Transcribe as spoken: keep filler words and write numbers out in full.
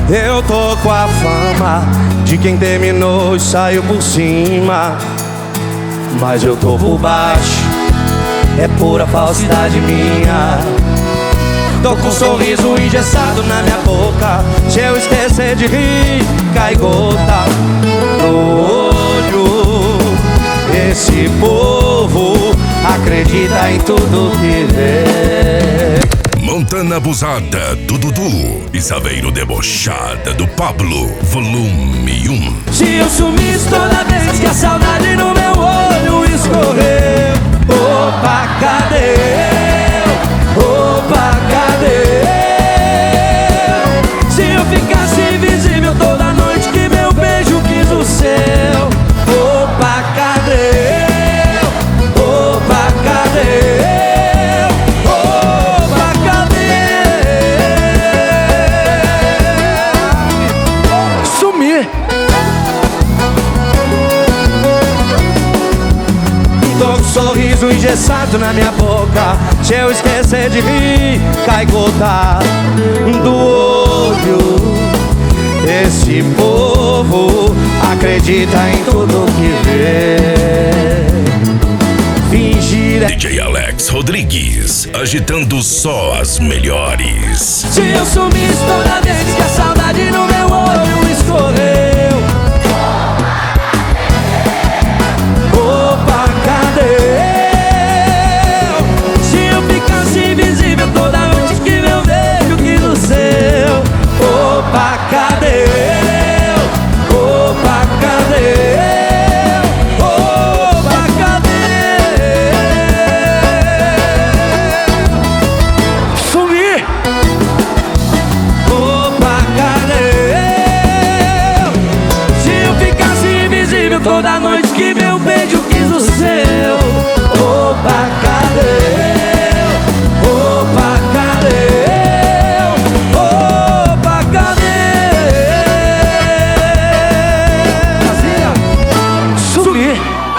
Eu tô com a fama de quem terminou e saiu por cima, mas eu tô por baixo, é pura falsidade minha. Tô com um sorriso engessado na minha boca, se eu esquecer de rir, cai gota no olho. Esse povo acredita em tudo que vê. Montana abusada do Dudu e Saveiro debochada do Pablo, volume um. Se eu sumisse toda vez que a saudade no meu olho escorreu, opa, cadê eu? Opa, cadê eu? Se eu ficasse invisível toda noite que meu beijo quis o céu, opa, cadê eu? Opa, cadê eu? Tô com um sorriso engessado na minha boca, se eu esquecer de rir, cai gota do olho. Esse povo acredita em tudo que vê. Fingir é... D J Alex Rodrigues, agitando só as melhores. Se eu sumisse toda vez que a saudade no meu olho escorreu, opa, cadê eu? Se eu ficasse invisível toda noite que meu beijo quis o seu, opa, cadê eu? Opa, cadê eu? Opa, cadê eu? Sumi! Opa, cadê eu? Se eu ficasse invisível toda noite que meu beijo quis o seu,